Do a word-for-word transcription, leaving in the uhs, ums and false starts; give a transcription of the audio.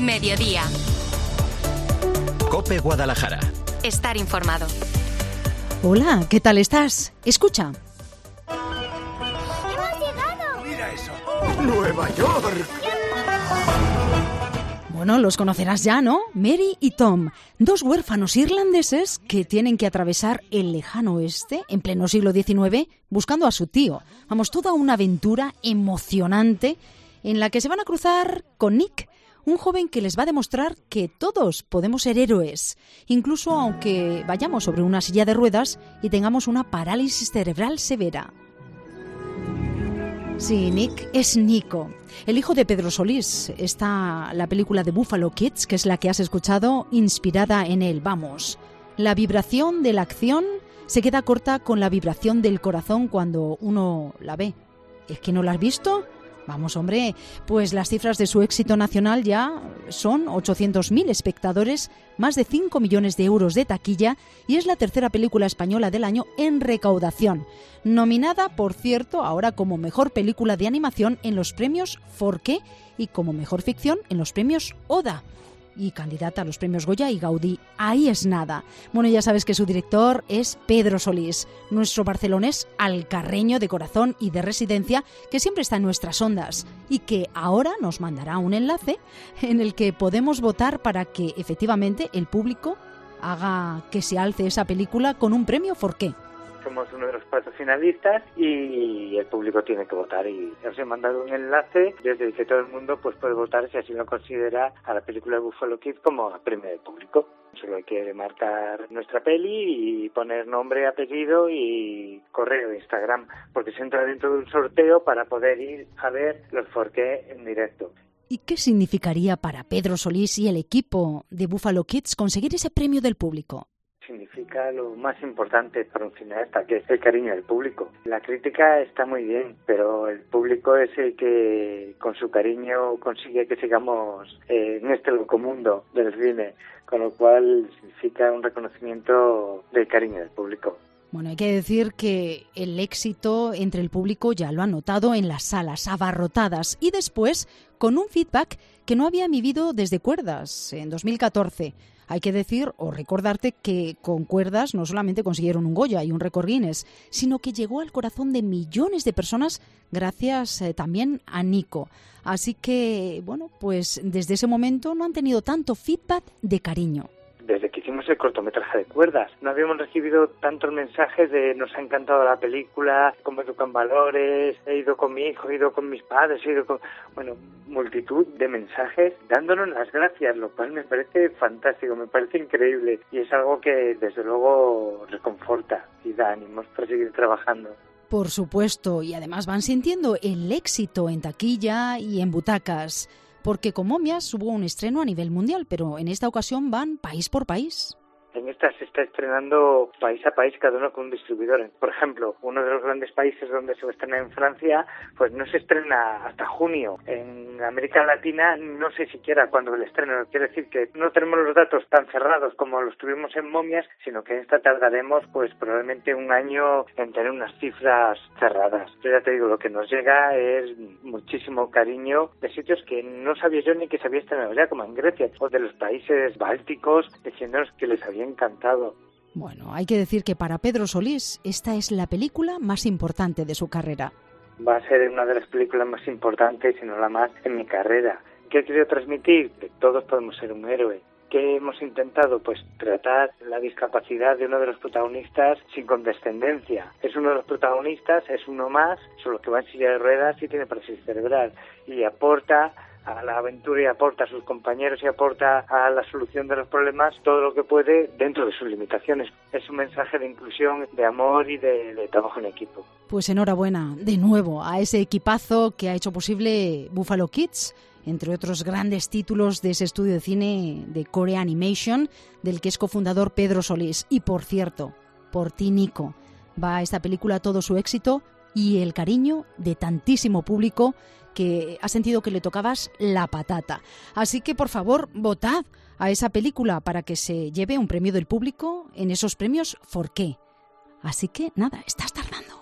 Mediodía. COPE Guadalajara. Estar informado. Hola, ¿qué tal estás? Escucha. ¡Hemos llegado! ¡Mira eso! ¡Nueva York! Bueno, los conocerás ya, ¿no? Mary y Tom, dos huérfanos irlandeses que tienen que atravesar el lejano oeste en pleno siglo diecinueve buscando a su tío. Vamos, toda una aventura emocionante en la que se van a cruzar con Nick, un joven que les va a demostrar que todos podemos ser héroes, incluso aunque vayamos sobre una silla de ruedas y tengamos una parálisis cerebral severa. Sí, Nick es Nico, el hijo de Pedro Solís. Está la película de Buffalo Kids, que es la que has escuchado, inspirada en él. Vamos, la vibración de la acción se queda corta con la vibración del corazón cuando uno la ve. ¿Es que no la has visto? Vamos, hombre, pues las cifras de su éxito nacional ya son ochocientos mil espectadores, más de cinco millones de euros de taquilla y es la tercera película española del año en recaudación. Nominada, por cierto, ahora como mejor película de animación en los premios Forqué y como mejor ficción en los premios Oda. Y candidata a los premios Goya y Gaudí. Ahí es nada. Bueno, ya sabes que su director es Pedro Solís, nuestro barcelonés alcarreño de corazón y de residencia que siempre está en nuestras ondas y que ahora nos mandará un enlace en el que podemos votar para que efectivamente el público haga que se alce esa película con un premio Forqué. Somos uno de los patrocinadistas y el público tiene que votar y os he mandado un enlace desde el que todo el mundo pues puede votar si así lo considera a la película de Buffalo Kids como premio del público. Solo hay que marcar nuestra peli y poner nombre, apellido y correo de Instagram, porque se entra dentro de un sorteo para poder ir a ver los Forqué en directo. ¿Y qué significaría para Pedro Solís y el equipo de Buffalo Kids conseguir ese premio del público? Significa lo más importante para un cineasta, que es el cariño del público. La crítica está muy bien, pero el público es el que con su cariño consigue que sigamos eh, en este loco mundo del cine, con lo cual significa un reconocimiento del cariño del público. Bueno, hay que decir que el éxito entre el público ya lo han notado en las salas abarrotadas y después con un feedback que no habían vivido desde Cuerdas en dos mil catorce. Hay que decir o recordarte que con Cuerdas no solamente consiguieron un Goya y un récord Guinness, sino que llegó al corazón de millones de personas gracias eh, también a Nico. Así que, bueno, pues desde ese momento no han tenido tanto feedback de cariño. Desde que hicimos el cortometraje de Cuerdas, no habíamos recibido tantos mensajes de nos ha encantado la película, cómo educan valores, he ido con mi hijo, he ido con mis padres, he ido con... Bueno, multitud de mensajes dándonos las gracias, lo cual me parece fantástico, me parece increíble y es algo que desde luego reconforta y da ánimos para seguir trabajando. Por supuesto, y además van sintiendo el éxito en taquilla y en butacas. Porque con Momias hubo un estreno a nivel mundial, pero en esta ocasión van país por país. En esta se está estrenando país a país, cada uno con un distribuidor. Por ejemplo, uno de los grandes países donde se va a estrenar en Francia, pues no se estrena hasta junio. En América Latina no sé siquiera cuándo el estreno. Quiere decir que no tenemos los datos tan cerrados como los tuvimos en Momias, sino que en esta tardaremos pues probablemente un año en tener unas cifras cerradas. Pero ya te digo, lo que nos llega es muchísimo cariño de sitios que no sabía yo ni que se había estrenado ya, como en Grecia, o de los países bálticos, diciéndonos que les había encantado. Bueno, hay que decir que para Pedro Solís esta es la película más importante de su carrera. Va a ser una de las películas más importantes, si no la más, en mi carrera. ¿Qué he querido transmitir? Que todos podemos ser un héroe. ¿Qué hemos intentado? Pues tratar la discapacidad de uno de los protagonistas sin condescendencia. Es uno de los protagonistas, es uno más, solo que va en silla de ruedas y tiene parálisis cerebral. Y aporta a la aventura y aporta a sus compañeros y aporta a la solución de los problemas todo lo que puede dentro de sus limitaciones. Es un mensaje de inclusión, de amor y de, de trabajo en equipo. Pues enhorabuena de nuevo a ese equipazo que ha hecho posible Buffalo Kids, entre otros grandes títulos de ese estudio de cine de Core Animation, del que es cofundador Pedro Solís. Y por cierto, por ti, Nico, va a esta película todo su éxito y el cariño de tantísimo público que ha sentido que le tocabas la patata. Así que, por favor, votad a esa película para que se lleve un premio del público en esos premios Forqué. Así que, nada, estás tardando.